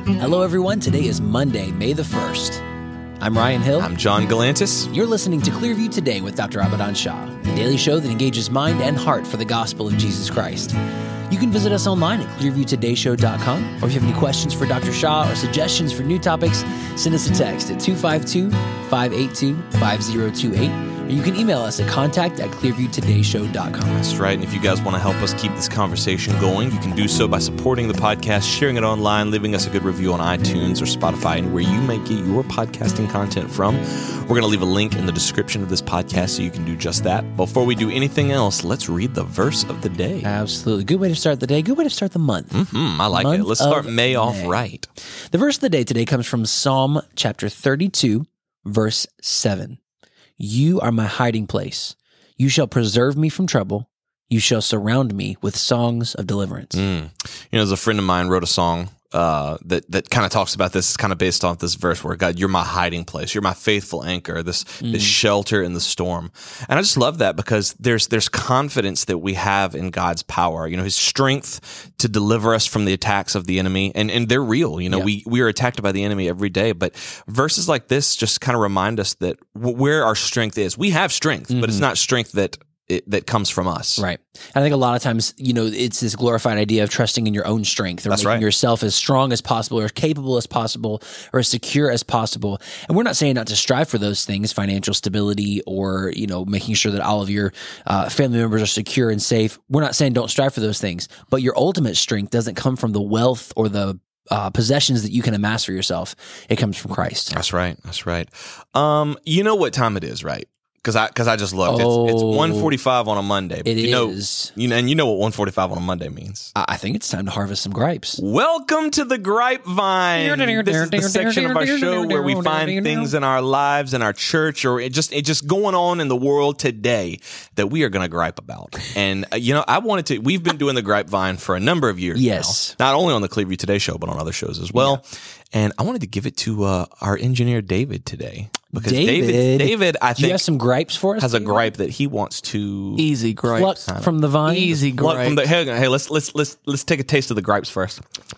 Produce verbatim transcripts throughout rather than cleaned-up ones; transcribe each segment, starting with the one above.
Hello, everyone. Today is Monday, May the first. I'm Ryan Hill. I'm John Galantis. You're listening to Clearview Today with Doctor Abadan Shah, a daily show that engages mind and heart for the gospel of Jesus Christ. You can visit us online at clearview today show dot com, or if you have any questions for Doctor Shah or suggestions for new topics, send us a text at two five two, five eight two, five zero two eight, or you can email us at contact at clearview today show dot com. That's right, and if you guys want to help us keep this conversation going, you can do so by supporting the podcast, sharing it online, leaving us a good review on iTunes or Spotify, anywhere you may get your podcasting content from. We're going to leave a link in the description of this podcast so you can do just that. Before we do anything else, let's read the verse of the day. Absolutely. Good way to start the day. Good way to start the month. Mm-hmm, I like Month it. Let's start of May off May. right. The verse of the day today comes from Psalm chapter thirty-two, verse seven. You are my hiding place. You shall preserve me from trouble. You shall surround me with songs of deliverance. Mm. You know, there's a friend of mine wrote a song uh, that that kind of talks about this. It's kind of based off this verse where, God, you're my hiding place. You're my faithful anchor, this mm. this shelter in the storm. And I just love that because there's there's confidence that we have in God's power. You know, His strength to deliver us from the attacks of the enemy, and and they're real. You know, yeah. we we are attacked by the enemy every day. But verses like this just kind of remind us that w- where our strength is. We have strength, mm-hmm. but it's not strength that. It, that comes from us. Right. I think a lot of times, you know, it's this glorified idea of trusting in your own strength or That's making right. yourself as strong as possible or as capable as possible or as secure as possible. And we're not saying not to strive for those things, financial stability or, you know, making sure that all of your uh, family members are secure and safe. We're not saying don't strive for those things, but your ultimate strength doesn't come from the wealth or the Uh, possessions that you can amass for yourself. It comes from Christ. That's right. That's right. Um, you know what time it is, right? Because I because I just looked. Oh, it's it's one forty-five on a Monday. It you know, is. You know, and you know what one forty-five on a Monday means. I, I think it's time to harvest some gripes. Welcome to the Grapevine. This is the section of our show where we find things in our lives, in our church, or it just it just going on in the world today that we are going to gripe about. And uh, you know, I wanted to. We've been doing the Grapevine for a number of years. Yes, now, not only on the Clearview Today show, but on other shows as well. Yeah. And I wanted to give it to uh, our engineer David today. Because David, David, David, I do think, you have some gripes for us? has David? a gripe that he wants to easy gripes pluck from the vine. Easy pluck gripes. from the. Hey, hey, let's let's let's let's take a taste of the gripes first.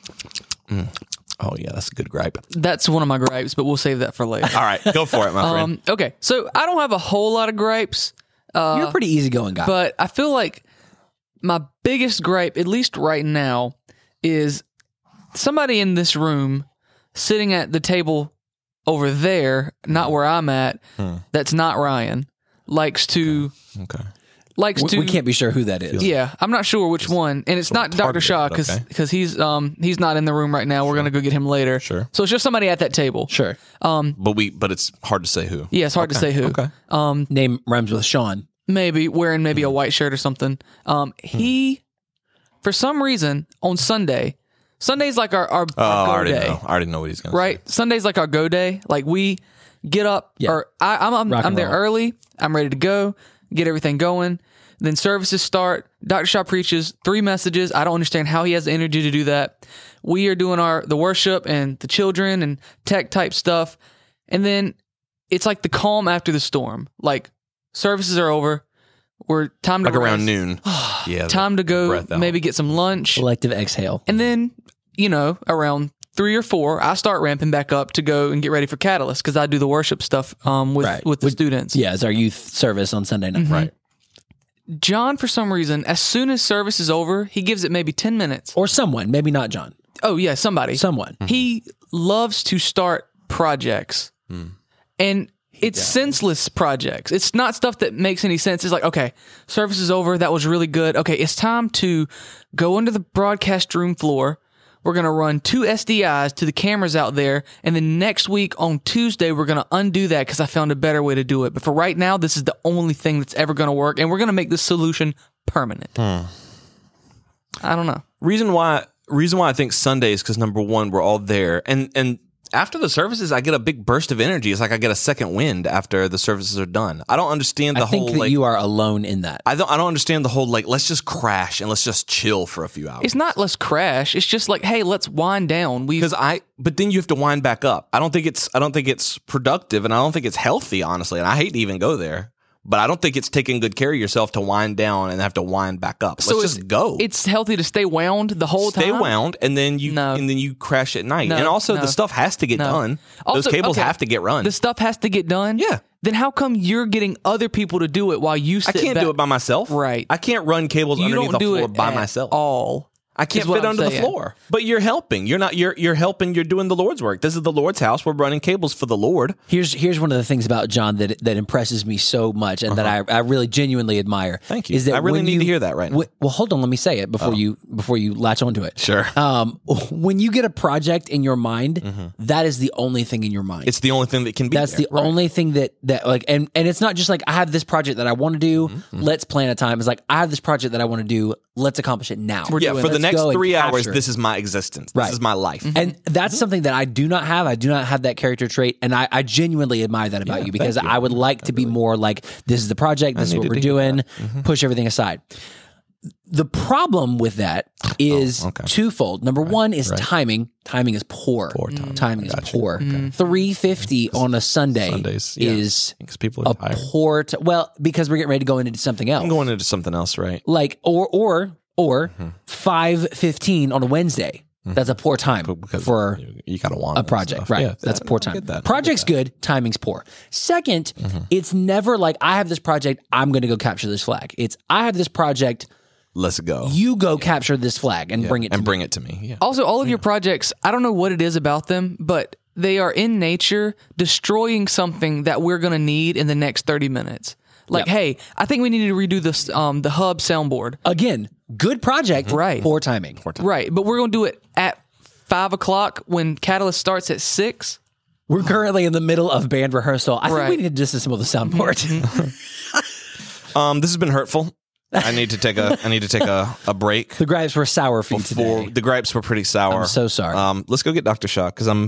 Mm. Oh yeah, that's a good gripe. That's one of my gripes, but we'll save that for later. All right, go for it, my friend. Um, okay, so I don't have a whole lot of gripes. Uh, You're a pretty easygoing guy, but I feel like my biggest gripe, at least right now, is somebody in this room sitting at the table over there, not where I'm at, hmm. that's not Ryan, likes to... Okay. Likes we, to... We can't be sure who that is. Yeah, I'm not sure which one. And it's not Doctor Shah, because okay. he's um he's not in the room right now. Sure. We're going to go get him later. Sure. So it's just somebody at that table. Sure. Um, but we, but it's hard to say who. Yeah, it's hard okay. to say who. Okay. Um, Name rhymes with Sean. Maybe, wearing maybe hmm. a white shirt or something. Um, he, hmm. for some reason, on Sunday... Sunday's like our, our, oh, our go I already day. know. I already know what he's going to right? say. Sunday's like our go day. Like we get up, yeah. or I, I'm I'm, I'm there roll. early. I'm ready to go, get everything going. Then services start. Doctor Shah preaches three messages. I don't understand how he has the energy to do that. We are doing our the worship and the children and tech type stuff. And then it's like the calm after the storm. Like services are over. We're time to like rest. around noon. Yeah, time to go maybe get some lunch. Collective exhale. And then, you know, around three or four, I start ramping back up to go and get ready for Catalyst because I do the worship stuff um, with, right. with the with, students. Yeah, it's our youth service on Sunday night. Mm-hmm. Right. John, for some reason, as soon as service is over, he gives it maybe ten minutes. Or someone, maybe not John. Oh, yeah, somebody. Someone. Mm-hmm. He loves to start projects. Mm. And it's yeah. senseless projects. It's not stuff that makes any sense. It's like, okay, service is over. That was really good. Okay, it's time to go into the broadcast room floor. We're going to run two S D Is to the cameras out there. And then next week on Tuesday, we're going to undo that because I found a better way to do it. But for right now, this is the only thing that's ever going to work. And we're going to make this solution permanent. Hmm. I don't know. Reason why, reason why I think Sunday is because, number one, we're all there. And, and, after the services, I get a big burst of energy. It's like I get a second wind after the services are done. I don't understand the I think whole. That like, you are alone in that. I don't. I don't understand the whole like. Let's just crash and let's just chill for a few hours. It's not let's crash. It's just like, hey, let's wind down. We because I. But then you have to wind back up. I don't think it's. I don't think it's productive, and I don't think it's healthy, honestly. And I hate to even go there. But I don't think it's taking good care of yourself to wind down and have to wind back up. Let's So just it's- go. It's healthy to stay wound the whole Stay time. wound, and then you No. and then you crash at night. No, and also, no. the stuff has to get No. done. Also, Those cables okay, have to get run. The stuff has to get done. Yeah. Then how come you're getting other people to do it while you I sit can't back? do it by myself. Right. I can't run cables You underneath don't the do floor it by at myself. all. I can't is what fit I'm under the saying. floor. But you're helping. You're not. You're you're helping. You're doing the Lord's work. This is the Lord's house. We're running cables for the Lord. Here's here's one of the things about John that that impresses me so much and that I, I really genuinely admire. Thank you. Is that I really when need you- to hear that right now. wh- well, hold on. Let me say it before you before you latch onto it. Sure. Um, when you get a project in your mind, that is the only thing in your mind. It's the only thing that can be. That's there. the only thing that that like, and and it's not just like I have this project that I want to do. Let's plan a time. It's like I have this project that I want to do. Let's accomplish it now. We're Yeah, doing for the Let's next go and three hours, capture it. this is my existence. Right. This is my life. And that's something that I do not have. I do not have that character trait, and I, I genuinely admire that about you because thank you. I would like to be more like, this is the project, this is what needed we're to hear doing, push everything aside. The problem with that is Oh, okay. twofold. Number one is timing. Timing is poor. Poor timing. Timing is poor. three fifty on a Sunday Sundays, yeah. is Because people are a tired. poor. T- well, because we're getting ready to go into something else. I'm going into something else, right? like or or or Mm-hmm. five fifteen on a Wednesday. That's a poor time Because for you, you gotta want a project, right? Yeah, That's that- poor I time. get that. I get Project's that. Mm-hmm. good, timing's poor. Second, it's never like I have this project, I'm going to go capture this flag. It's I have this project, Let's go you go capture this flag and bring it to and me. bring it to me. Yeah. Also, all of your projects, I don't know what it is about them, but they are in nature destroying something that we're going to need in the next thirty minutes. Like, Yep. hey, I think we need to redo this, um, the hub soundboard. Again, good project, Right. poor timing. Right. But we're going to do it at five o'clock when Catalyst starts at six. We're currently in the middle of band rehearsal. I think Right. we need to disassemble the soundboard. Um, this has been hurtful. I need to take a. I need to take a, a break. The gripes were sour for you Before today. the gripes were pretty sour. I'm so sorry. Um, let's go get Doctor Shaw because I'm.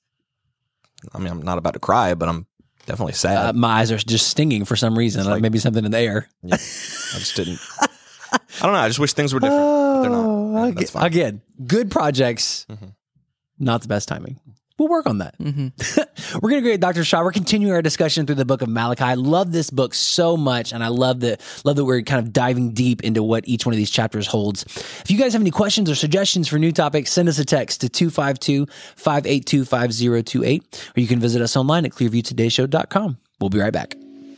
I mean, I'm not about to cry, but I'm definitely sad. Uh, my eyes are just stinging for some reason. Like, like- maybe something in the air. I just didn't. I don't know. I just wish things were different. but they're not. Yeah, that's fine. Again, good projects, not the best timing. We'll work on that. We're going to go get Doctor Shaw. We're continuing our discussion through the book of Malachi. I love this book so much, and I love that love that we're kind of diving deep into what each one of these chapters holds. If you guys have any questions or suggestions for new topics, send us a text to two five two, five eight two, five zero two eight, or you can visit us online at clearview today show dot com. We'll be right back.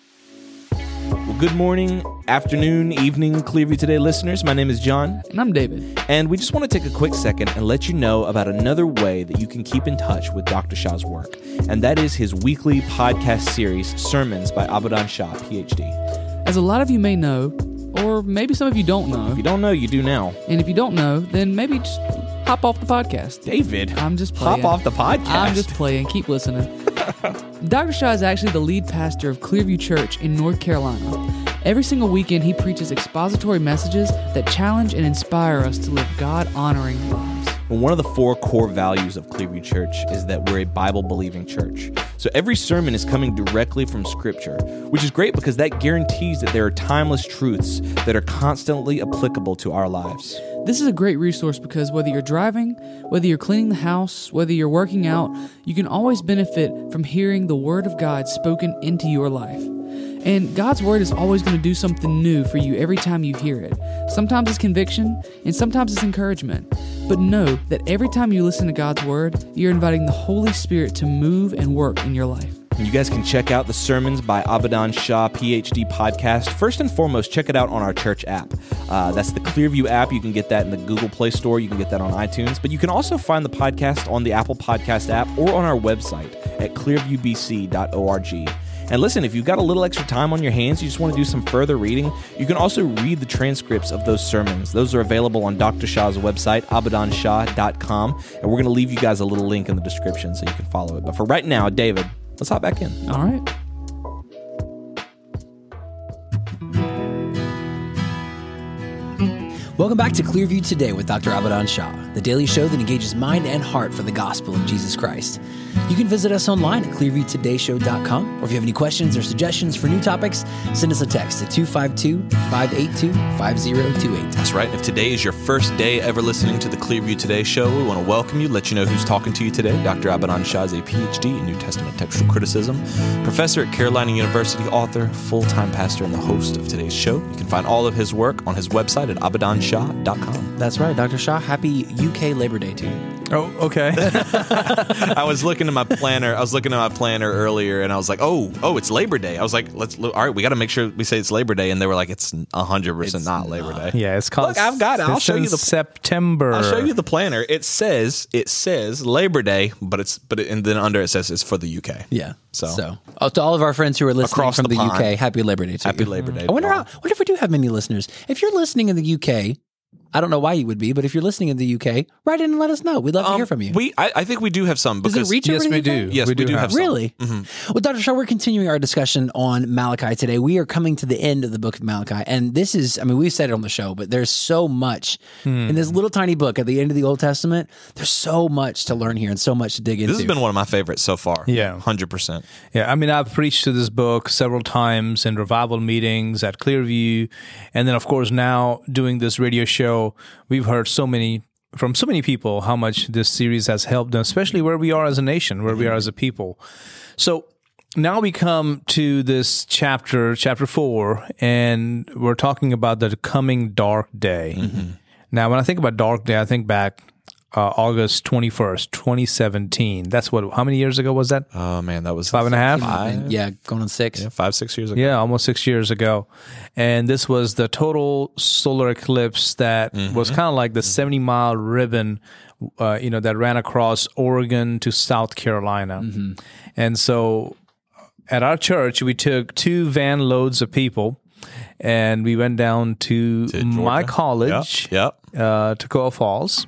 Well, good morning, afternoon, evening, Clearview Today listeners. My name is John, And I'm David. and we just want to take a quick second and let you know about another way that you can keep in touch with Doctor Shaw's work, and that is his weekly podcast series, Sermons by Abadan Shah, P H D. As a lot of you may know, or maybe some of you don't know, If you don't know, you do now. and if you don't know, then maybe just hop off the podcast. David, I'm just playing. hop off the podcast. I'm just playing. Keep listening. Doctor Shaw is actually the lead pastor of Clearview Church in North Carolina. Every single weekend, he preaches expository messages that challenge and inspire us to live God-honoring lives. Well, one of the four core values of Clearview Church is that we're a Bible-believing church. So every sermon is coming directly from Scripture, which is great because that guarantees that there are timeless truths that are constantly applicable to our lives. This is a great resource because whether you're driving, whether you're cleaning the house, whether you're working out, you can always benefit from hearing the Word of God spoken into your life. And God's Word is always going to do something new for you every time you hear it. Sometimes it's conviction, and sometimes it's encouragement. But know that every time you listen to God's Word, you're inviting the Holy Spirit to move and work in your life. And you guys can check out the Sermons by Abadan Shah, P H D podcast. First and foremost, check it out on our church app. Uh, that's the Clearview app. You can get that in the Google Play Store. You can get that on iTunes. But you can also find the podcast on the Apple Podcast app or on our website at clearview b c dot org. And listen, if you've got a little extra time on your hands, you just want to do some further reading, you can also read the transcripts of those sermons. Those are available on Doctor Shah's website, abadan shah dot com, and we're going to leave you guys a little link in the description so you can follow it. But for right now, David, let's hop back in. All right? Welcome back to Clearview Today with Doctor Abadan Shah, the daily show that engages mind and heart for the gospel of Jesus Christ. You can visit us online at clearview today show dot com, or if you have any questions or suggestions for new topics, send us a text at two five two, five eight two, five zero two eight. That's right. If today is your first day ever listening to the Clearview Today show, we want to welcome you, let you know who's talking to you today. Doctor Abadan Shah is a P H D in New Testament textual criticism, professor at Carolina University, author, full-time pastor, and the host of today's show. You can find all of his work on his website at abadan shah dot com. That's right, Doctor Shah. Happy U K Labor Day to you. Oh, okay. I was looking at my planner. I was looking at my planner earlier, and I was like, "Oh, oh, it's Labor Day." I was like, "Let's look. All right, we got to make sure we say it's Labor Day." And they were like, "It's a hundred percent not Labor Day." Yeah, it's called. Look, I've got it. I'll show you the September. I'll show you the planner. It says it says Labor Day, but it's but it, and then under it says it's for the U K. Yeah. So, so oh, to all of our friends who are listening Across from the the, U K, pond. Happy Labor Day to Happy you. Labor Day. I wonder to how. all. Wonder if we do have many listeners. If you're listening in the U K, I don't know why you would be, but if you're listening in the U K, write in and let us know. We'd love to Um, hear from you. We, I, I think we do have some Does because it reach Yes, over to we the U K? do. Yes, we, do have some. Really? Well, Doctor Shaw, we're continuing our discussion on Malachi today. We are coming to the end of the book of Malachi. And this is, I mean, we've said it on the show, but there's so much in this little tiny book at the end of the Old Testament. There's so much to learn here and so much to dig into. This has been one of my favorites so far. Yeah. hundred percent. Yeah, I mean, I've preached to this book several times in revival meetings at Clearview. And then, of course, now doing this radio show, we've heard so many from so many people how much this series has helped them, especially where we are as a nation, where we are as a people. So now we come to this chapter, chapter four, and we're talking about the coming dark day. Mm-hmm. Now, when I think about dark day, I think back uh, August twenty-first, twenty seventeen. That's what, how many years ago was that? Oh man, that was Five and a half? Five, yeah, going on six. yeah, five, six years ago. Yeah, almost six years ago. And this was the total solar eclipse that was kind of like the seventy-mile ribbon, uh, you know, that ran across Oregon to South Carolina. And so at our church, we took two van loads of people, and we went down to, To my Georgia. college, Yep. yep. uh, Toccoa Falls,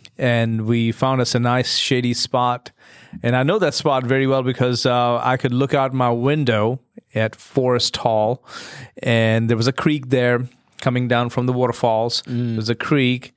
and we found us a nice shady spot. And I know that spot very well because uh, I could look out my window at Forest Hall, and there was a creek there coming down from the waterfalls. Mm. There's a creek,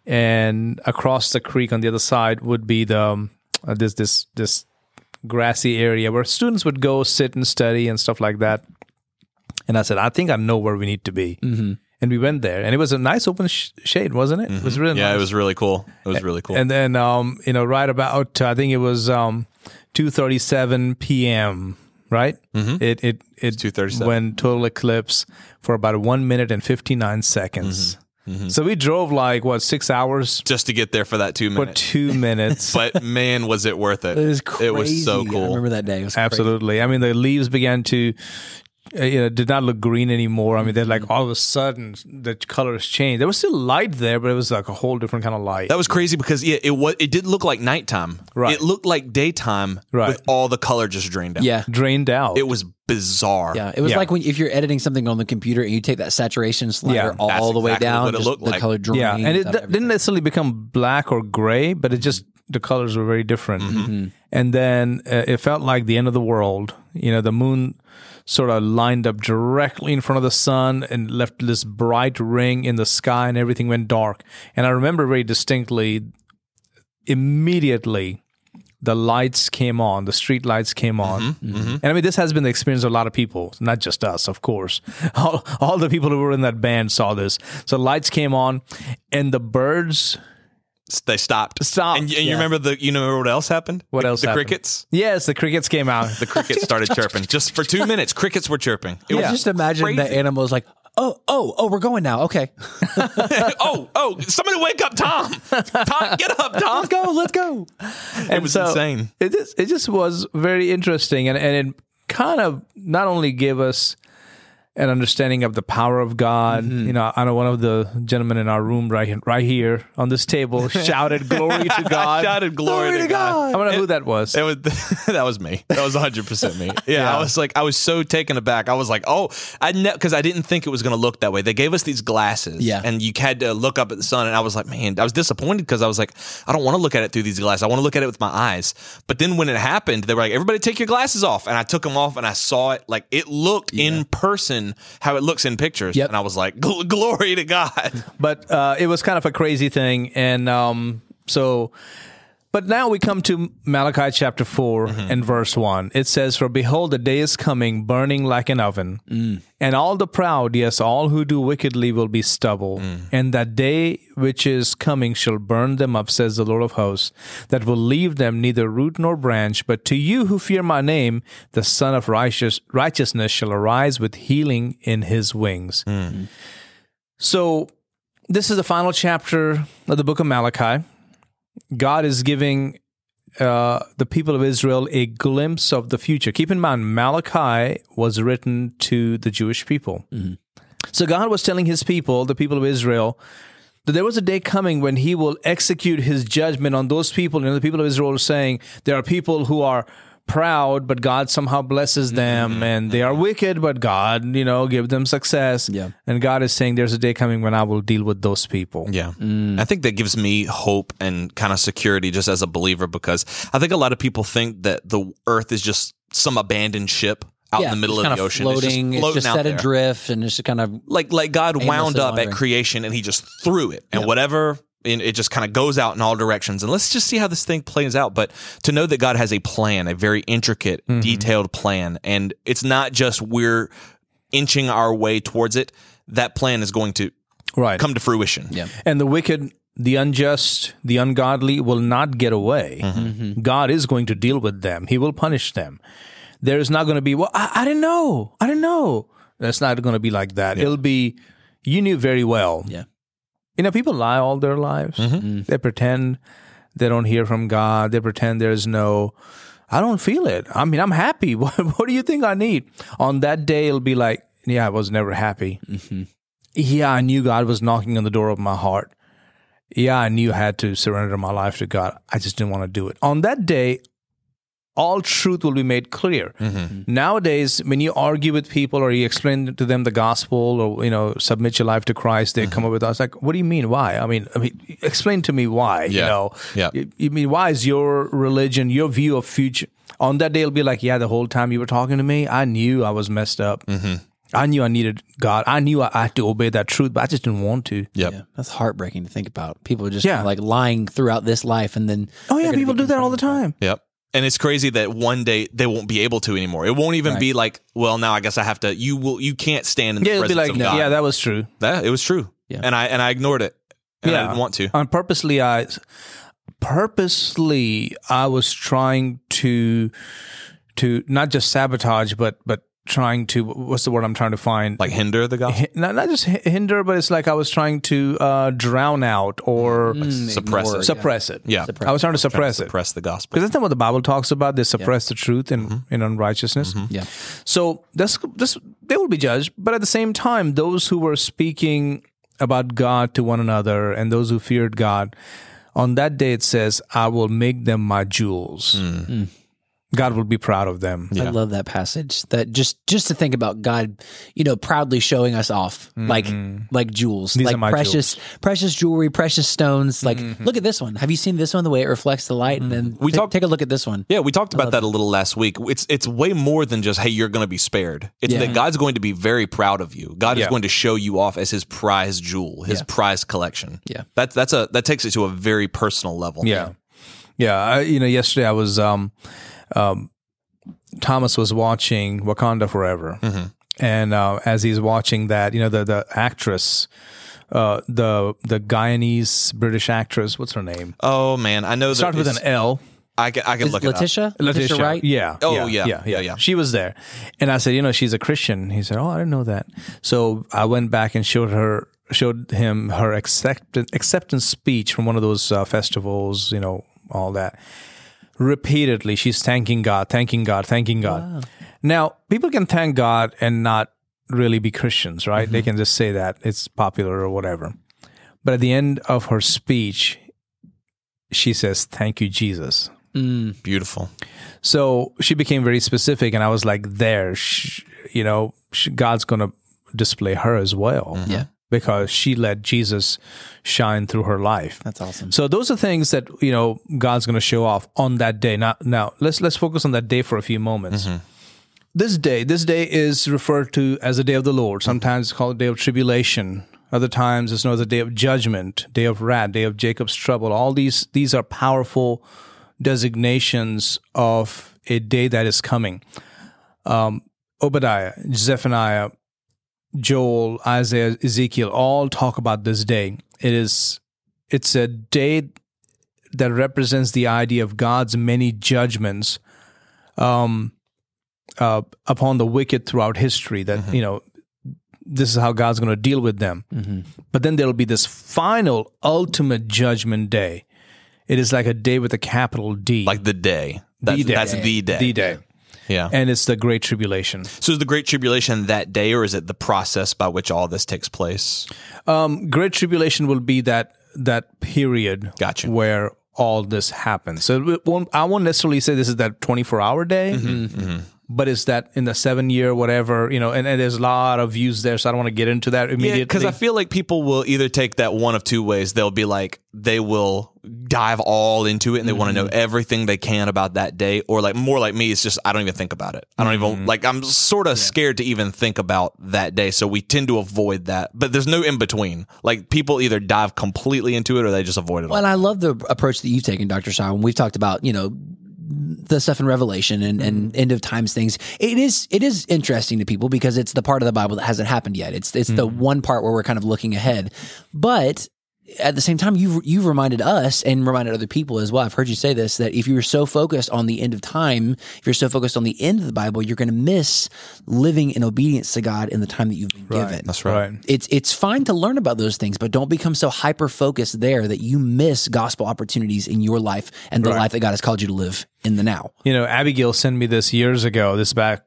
and across the creek on the other side would be the um, uh, this this this grassy area where students would go sit and study and stuff like that. And I said, I think I know where we need to be. Mm-hmm. And we went there, and it was a nice open sh- shade, wasn't it? It was really Yeah, nice. it was really cool. It was really cool. And then, um, you know, right about I think it was um, two thirty-seven p.m. Right? Mm-hmm. It it it two thirty-seven. went total eclipse for about one minute and fifty-nine seconds. Mm-hmm. So we drove like what six hours Just to get there for that two for minutes. two minutes. But man, was it worth it. It was crazy. It was so I cool. remember that day. It was crazy. Absolutely. I mean, the leaves began to, uh, you know, did not look green anymore. I mean, they're like all of a sudden the colors changed. There was still light there, but it was like a whole different kind of light. That was crazy because yeah, it was. It did look like nighttime. Right. It looked like daytime Right. with all the color just drained out. Yeah. drained out. It was bizarre. Yeah, it was Yeah. like when if you're editing something on the computer and you take that saturation slider Yeah, all that's the way exactly down, what it just looked the like. color drains. Yeah, and it out d- everything. didn't necessarily become black or gray, but it just the colors were very different. Mm-hmm. And then uh, it felt like the end of the world. You know, the moon sort of lined up directly in front of the sun and left this bright ring in the sky, and everything went dark. And I remember very distinctly, immediately, the lights came on, the street lights came on. Mm-hmm. And I mean, this has been the experience of a lot of people, not just us, of course. All, all the people who were in that band saw this. So lights came on, and the birds... They stopped. Stopped, And, y- and you yeah. remember the? You know what else happened? What the, else The happened? crickets. Yes, the crickets came out. The crickets started chirping just for two minutes. Crickets were chirping. It I was just imagine crazy. the animals like, oh, oh, oh, we're going now. Okay, oh, oh! Somebody wake up, Tom! Tom, get up, Tom! let's go, let's go. It was insane. It just, it just was very interesting, and, and it kind of not only gave us an understanding of the power of God. Mm-hmm. You know, I know one of the gentlemen in our room right here, right here on this table shouted "Glory to God!" I shouted glory, to God. I don't know who that was. It was that was me. That was one hundred percent me. Yeah, Yeah. I was like, I was so taken aback. I was like, oh, I because I didn't think it was going to look that way. They gave us these glasses, Yeah. and you had to look up at the sun. And I was like, man, I was disappointed because I was like, I don't want to look at it through these glasses. I want to look at it with my eyes. But then when it happened, they were like, everybody take your glasses off, and I took them off, and I saw it like it looked in person than how it looks in pictures. Yep. And I was like, "Gl- glory to God." But uh, it was kind of a crazy thing. And um, so, but now we come to Malachi chapter four and verse one. It says, "For behold, the day is coming, burning like an oven, and all the proud, yes, all who do wickedly will be stubble. And that day which is coming shall burn them up, says the Lord of hosts, that will leave them neither root nor branch. But to you who fear my name, the Son of righteous, righteousness shall arise with healing in his wings." So this is the final chapter of the book of Malachi. God is giving uh, the people of Israel a glimpse of the future. Keep in mind, Malachi was written to the Jewish people. Mm-hmm. So God was telling his people, the people of Israel, that there was a day coming when he will execute his judgment on those people. And the people of Israel are saying there are people who are proud, but God somehow blesses them, mm-hmm. and they are wicked, but God, you know, give them success. Yeah. And God is saying there's a day coming when I will deal with those people. Yeah. Mm. I think that gives me hope and kind of security just as a believer, because I think a lot of people think that the earth is just some abandoned ship out Yeah, in the middle it's of kind the of ocean. floating, it's just, floating it's just out set there. adrift, and it's just kind of Like, like God wound aimlessly up wandering. at creation and he just threw it, and whatever, and it just kind of goes out in all directions. And let's just see how this thing plays out. But to know that God has a plan, a very intricate, mm-hmm. detailed plan, and it's not just we're inching our way towards it. That plan is going to Right. come to fruition. Yeah. And the wicked, the unjust, the ungodly will not get away. Mm-hmm. God is going to deal with them. He will punish them. There's not going to be, well, I, I didn't know. I didn't know. That's not going to be like that. Yeah. It'll be, you knew very well. Yeah. You know, people lie all their lives. Mm-hmm. They pretend they don't hear from God. They pretend there's no, I don't feel it. I mean, I'm happy. What, what do you think I need? On that day, it'll be like, yeah, I was never happy. Mm-hmm. Yeah, I knew God was knocking on the door of my heart. Yeah, I knew I had to surrender my life to God. I just didn't want to do it. On that day, all truth will be made clear. Mm-hmm. Nowadays, when you argue with people or you explain to them the gospel or, you know, submit your life to Christ, they mm-hmm. come up with us like, what do you mean? Why? I mean, I mean, explain to me why, yeah. you know, yeah. you, you mean, why is your religion, your view of future on that day? It'll be like, yeah, the whole time you were talking to me, I knew I was messed up. Mm-hmm. I knew I needed God. I knew I had to obey that truth, but I just didn't want to. Yep. Yeah, that's heartbreaking to think about. People just yeah. like lying throughout this life, and then oh yeah, people do that all the time. Yep. And it's crazy that one day they won't be able to anymore. It won't even right. be like, well, now I guess I have to. You will. You can't stand in the yeah, presence it'll be like, of no, God. Yeah, that was true. That it was true. Yeah. And I and I ignored it. And yeah. I didn't want to. And purposely, I purposely I was trying to to not just sabotage, but but trying to what's the word I'm trying to find? Like hinder the gospel? H- not, not just hinder, but it's like I was trying to uh, drown out or mm, suppress ignore, it. Suppress yeah. it. Yeah, suppress I was trying to suppress trying to it. Suppress the gospel. Because that's not what the Bible talks about. They suppress yeah. the truth in, mm-hmm. in unrighteousness. Mm-hmm. Yeah. So this this they will be judged, but at the same time, those who were speaking about God to one another and those who feared God, on that day it says, "I will make them my jewels." Mm. Mm. God will be proud of them. Yeah. I love that passage. That just just to think about God, you know, proudly showing us off mm-hmm. like like jewels, These like are my precious jewels. precious jewelry, precious stones. Like, mm-hmm. look at this one. Have you seen this one? The way it reflects the light, mm-hmm. and then we t- talk, take a look at this one. Yeah, we talked about that a little last week. It's it's way more than just, hey, you're going to be spared. It's yeah. that God's going to be very proud of you. God yeah. is going to show you off as His prize jewel, His yeah. prize collection. Yeah, that's that's a that takes it to a very personal level. Yeah, yeah. I, you know, yesterday I was. Um, um, Thomas was watching Wakanda Forever, mm-hmm. and uh, as he's watching that, you know, the the actress, uh, the the Guyanese British actress, what's her name? Oh man, I know that starts with an L. I can, I can Is look Letitia? it up. Letitia, Letitia, right? Yeah. Oh yeah, yeah. yeah, yeah, yeah. She was there, and I said, you know, she's a Christian. He said, oh, I didn't know that. So I went back and showed her, showed him her accept, acceptance speech from one of those uh, festivals. You know, all that. Repeatedly, she's thanking God, thanking God, thanking God. Wow. Now, people can thank God and not really be Christians, right? Mm-hmm. They can just say that it's popular or whatever. But at the end of her speech, she says, "Thank you, Jesus." Mm. Beautiful. So she became very specific, and I was like, there, she, you know, she, God's going to display her as well. Mm-hmm. Yeah. Because she let Jesus shine through her life. That's awesome. So those are things that, you know, God's going to show off on that day. Now, now let's let's focus on that day for a few moments. Mm-hmm. this day, this day is referred to as the day of the Lord. Sometimes it's called the day of tribulation. Other times it's known as the day of judgment, day of wrath, day of Jacob's trouble. All these these are powerful designations of a day that is coming. Um, Obadiah, Zephaniah, Joel, Isaiah, Ezekiel all talk about this day. It is it's a day that represents the idea of God's many judgments um, uh, upon the wicked throughout history. That mm-hmm. you know, this is how God's going to deal with them. Mm-hmm. But then there will be this final, ultimate judgment day. It is like a day with a capital D, like the day. That's the day. That's the day. The day. Yeah. And it's the Great Tribulation. So is the Great Tribulation that day, or is it the process by which all this takes place? Um, Great Tribulation will be that that period gotcha. where all this happens. So it won't, I won't necessarily say this is that twenty-four hour day, mm-hmm, mm-hmm. but it's that in the seven year, whatever, you know, and, and there's a lot of views there, so I don't want to get into that immediately. Yeah, because I feel like people will either take that one of two ways. They'll be like, they will dive all into it and they mm-hmm. want to know everything they can about that day, or like more like me, it's just I don't even think about it. I don't mm-hmm. even like I'm sort of yeah. scared to even think about that day, so we tend to avoid that. But there's no in between. Like people either dive completely into it or they just avoid it. Well, all. and I love the approach that you've taken, Doctor Shaw, when we've talked about, you know, the stuff in Revelation and, and end of times things. It is it is interesting to people because it's the part of the Bible that hasn't happened yet. It's it's mm-hmm. the one part where we're kind of looking ahead, but at the same time, you've, you've reminded us and reminded other people as well. I've heard you say this, that if you're so focused on the end of time, if you're so focused on the end of the Bible, you're going to miss living in obedience to God in the time that you've been right. given. That's right. It's it's fine to learn about those things, but don't become so hyper-focused there that you miss gospel opportunities in your life and the right. life that God has called you to live in the now. You know, Abigail sent me this years ago, this back,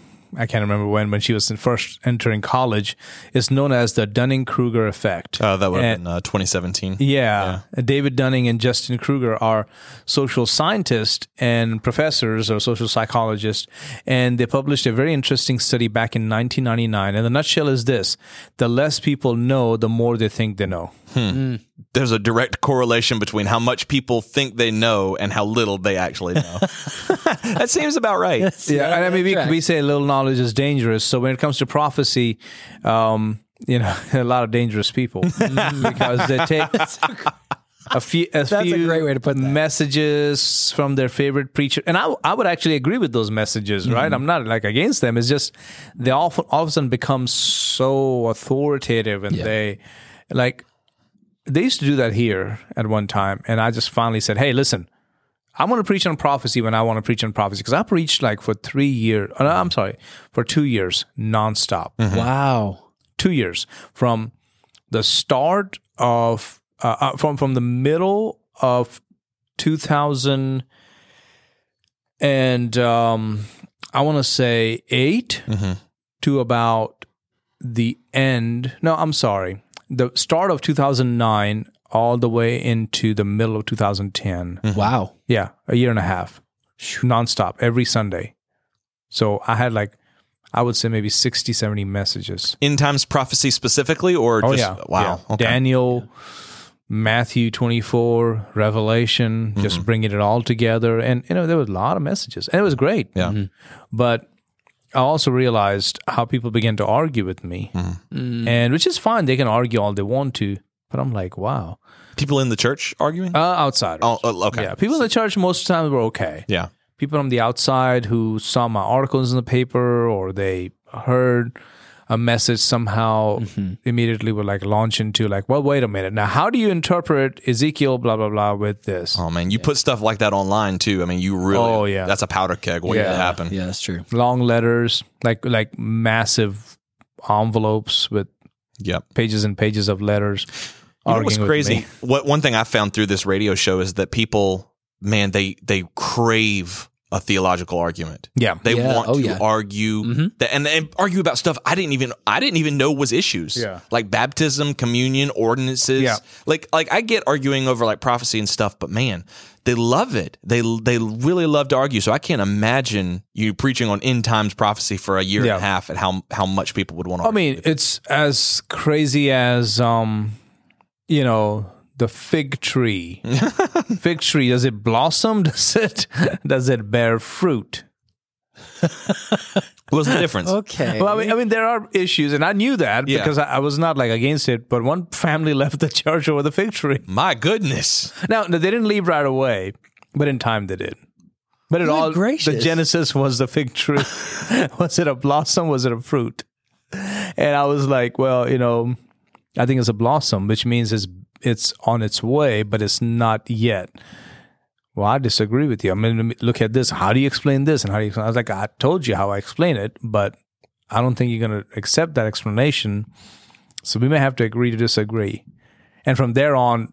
I can't remember when, when she was in first entering college. It's known as the Dunning-Kruger effect. Uh, that would have been uh, twenty seventeen. Yeah. yeah. David Dunning and Justin Kruger are social scientists and professors or social psychologists, and they published a very interesting study back in nineteen ninety-nine. And the nutshell is this: the less people know, the more they think they know. Hmm. Mm. There's a direct correlation between how much people think they know and how little they actually know. That seems about right. Yes, yeah, and I mean, we, we say little knowledge is dangerous. So when it comes to prophecy, um, you know, a lot of dangerous people because they take a few, a That's few a great way to put that. messages from their favorite preacher, and I, I would actually agree with those messages. Right, mm-hmm. I'm not like against them. It's just they often all of a sudden become so authoritative, and yeah. they like. They used to do that here at one time, and I just finally said, hey, listen, I want to preach on prophecy when I want to preach on prophecy, because I preached like for three years, oh, no, I'm sorry, for two years, nonstop. Mm-hmm. Wow. Two years. From the start of, uh, uh, from, from the middle of two thousand and um, I want to say eight mm-hmm. to about the end, no, I'm sorry. The start of two thousand nine all the way into the middle of two thousand ten. Mm-hmm. Wow. Yeah, a year and a half. Nonstop, every Sunday. So I had like, I would say maybe sixty, seventy messages. End times prophecy specifically, or oh, just, yeah. wow. Yeah. Okay. Daniel, Matthew twenty-four, Revelation, mm-hmm. just bringing it all together. And, you know, there was a lot of messages. And it was great. Yeah. Mm-hmm. But I also realized how people began to argue with me, mm-hmm. mm. and which is fine. They can argue all they want to, but I'm like, wow. People in the church arguing? Uh, outsiders. Oh, okay. Yeah, people in the church most of the time were okay. Yeah. People from the outside who saw my articles in the paper or they heard a message somehow mm-hmm. immediately would like launch into like, well, wait a minute. Now, how do you interpret Ezekiel, blah, blah, blah, with this? Oh, man. You yeah. put stuff like that online, too. I mean, you really, oh, yeah. that's a powder keg waiting yeah. to happen. Yeah, that's true. Long letters, like like massive envelopes with yep. pages and pages of letters. You know what's crazy? What One thing I found through this radio show is that people, man, they they crave a theological argument. Yeah. They yeah. want oh, to yeah. argue mm-hmm. that, and, and argue about stuff I didn't even I didn't even know was issues. Yeah. Like baptism, communion, ordinances. Yeah. Like like I get arguing over like prophecy and stuff, but man, they love it. They they really love to argue. So I can't imagine you preaching on end times prophecy for a year yeah. and a half and how how much people would want to I mean, it's as crazy as um you know, the fig tree. Fig tree, does it blossom? Does it does it bear fruit? What's the difference? Okay. Well, I mean, I mean, there are issues, and I knew that Yeah. because I, I was not like against it. But one family left the church over the fig tree. My goodness. Now they didn't leave right away, but in time they did. But it Good all gracious. the genesis was the fig tree. Was it a blossom? Was it a fruit? And I was like, well, you know, I think it's a blossom, which means it's it's on its way, but it's not yet. Well, I disagree with you. I mean, look at this. How do you explain this? And how do you? I was like, I told you how I explain it, but I don't think you're going to accept that explanation. So we may have to agree to disagree. And from there on,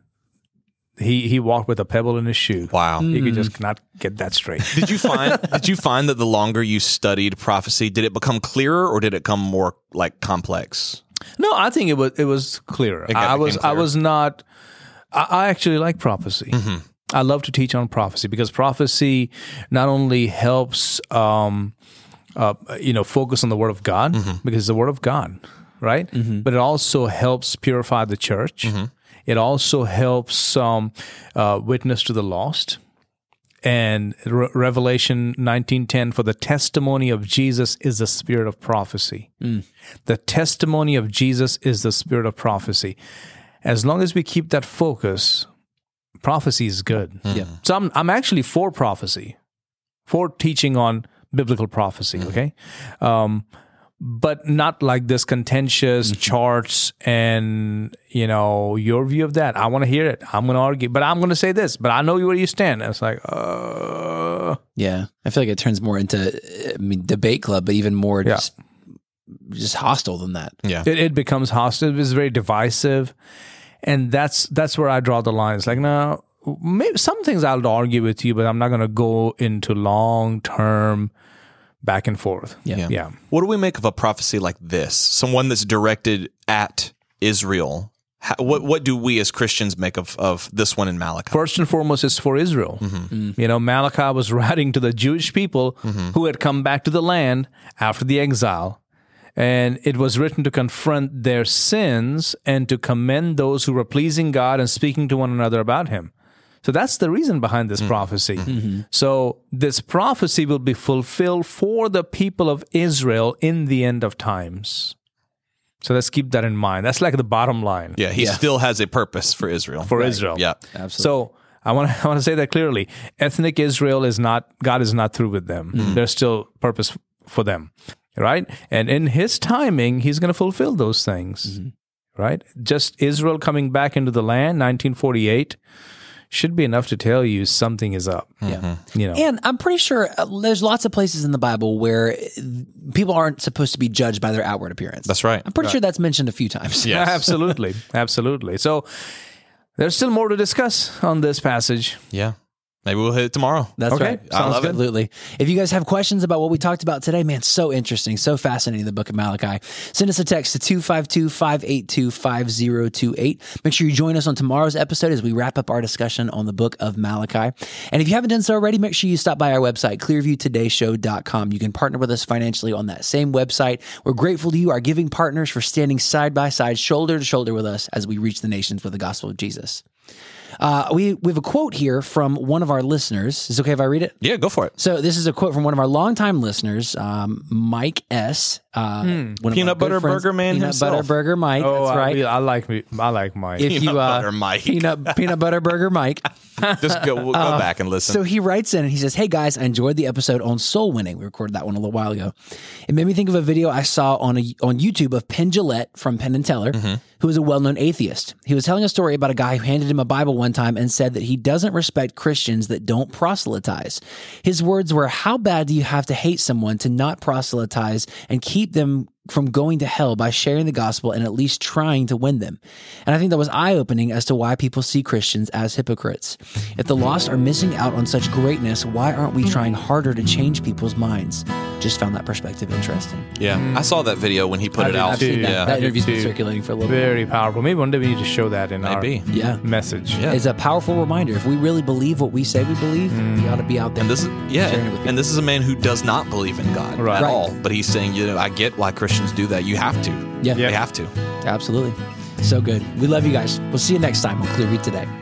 he he walked with a pebble in his shoe. Wow. You could just not get that straight. Did you find did you find that the longer you studied prophecy, did it become clearer or did it become more like complex? No, I think it was it was clearer. It got- I was became clearer. I was not. I, I actually like prophecy. Mm-hmm. I love to teach on prophecy because prophecy not only helps, um, uh, you know, focus on the Word of God Mm-hmm. because it's the Word of God, right? But it also helps purify the church. Mm-hmm. It also helps um, uh, witness to the lost. And Re- Revelation nineteen ten, for the testimony of Jesus is the spirit of prophecy. The testimony of Jesus is the spirit of prophecy. As long as we keep that focus, prophecy is good. Yeah. So I'm I'm actually for prophecy, for teaching on biblical prophecy. Okay, um, but not like this contentious charts and you know your view of that. I want to hear it. I'm going to argue, but I'm going to say this. But I know where you stand. And it's like, uh, Yeah. I feel like it turns more into, I mean, debate club, but even more Yeah. just just hostile than that. Yeah. it, it becomes hostile. It's very divisive, and that's that's where I draw the lines. Like, no, maybe some things I'll argue with you, but I'm not going to go into long term back and forth. Yeah. yeah. What do we make of a prophecy like this? Someone that's directed at Israel. How, what what do we as Christians make of, of this one in Malachi? First and foremost, it's for Israel. You know, Malachi was writing to the Jewish people who had come back to the land after the exile. And it was written to confront their sins and to commend those who were pleasing God and speaking to one another about Him. So that's the reason behind this prophecy. So this prophecy will be fulfilled for the people of Israel in the end of times. So let's keep that in mind. That's like the bottom line. Yeah, he Yeah. still has a purpose for Israel. For Israel. Yeah. Absolutely. So I want to I want to say that clearly. Ethnic Israel is not, God is not through with them. There's still purpose for them, right? And in His timing, He's going to fulfill those things, right? Just Israel coming back into the land, nineteen forty-eight, should be enough to tell you something is up. Yeah. You know, And I'm pretty sure uh, there's lots of places in the Bible where uh, people aren't supposed to be judged by their outward appearance. That's right. I'm pretty sure that's mentioned a few times. Yes. absolutely, absolutely. So there's still more to discuss on this passage. Yeah. Maybe we'll hit it tomorrow. That's Okay, right. I love it. Absolutely. If you guys have questions about what we talked about today, man, so interesting, so fascinating, the book of Malachi. Send us a text to two five two, five eight two, five zero two eight. Make sure you join us on tomorrow's episode as we wrap up our discussion on the book of Malachi. And if you haven't done so already, make sure you stop by our website, clearview today show dot com. You can partner with us financially on that same website. We're grateful to you, our giving partners, for standing side by side, shoulder to shoulder with us as we reach the nations with the gospel of Jesus. Uh, we, we have a quote here from one of our listeners. Is it okay if I read it? Yeah, go for it. So this is a quote from one of our longtime listeners, um, Mike S. Uh, one of Peanut our good butter friends, burger man Peanut himself. butter burger Mike. Oh, that's right. I, I like me. I like Mike. If Peanut you, uh, butter Mike. Peanut peanut butter burger Mike. Just go, we'll go back and listen. So he writes in and he says, "Hey guys, I enjoyed the episode on soul winning. We recorded that one a little while ago. It made me think of a video I saw on a, on YouTube of Penn Jillette from Penn and Teller, who is a well-known atheist. He was telling a story about a guy who handed him a Bible one time and said that he doesn't respect Christians that don't proselytize. His words were, how bad do you have to hate someone to not proselytize and keep them from going to hell by sharing the gospel and at least trying to win them? And I think that was eye-opening as to why people see Christians as hypocrites. If the lost are missing out on such greatness, why aren't we trying harder to change people's minds?" Just found that perspective interesting. yeah, I saw that video when he put it out. I've seen that. Yeah. That interview's been Dude. circulating for a little bit. Very powerful. Maybe one day we need to show that in Maybe. our Yeah. message. Yeah. It's a powerful reminder. If we really believe what we say we believe, we ought to be out there. And this is yeah, sharing it with people. and this is a man who does not believe in God Right. at Right. all. But he's saying, you know, I get why Christians do that. You have to. Yeah. They have to. Absolutely. So good. We love you guys. We'll see you next time on Clearview Today.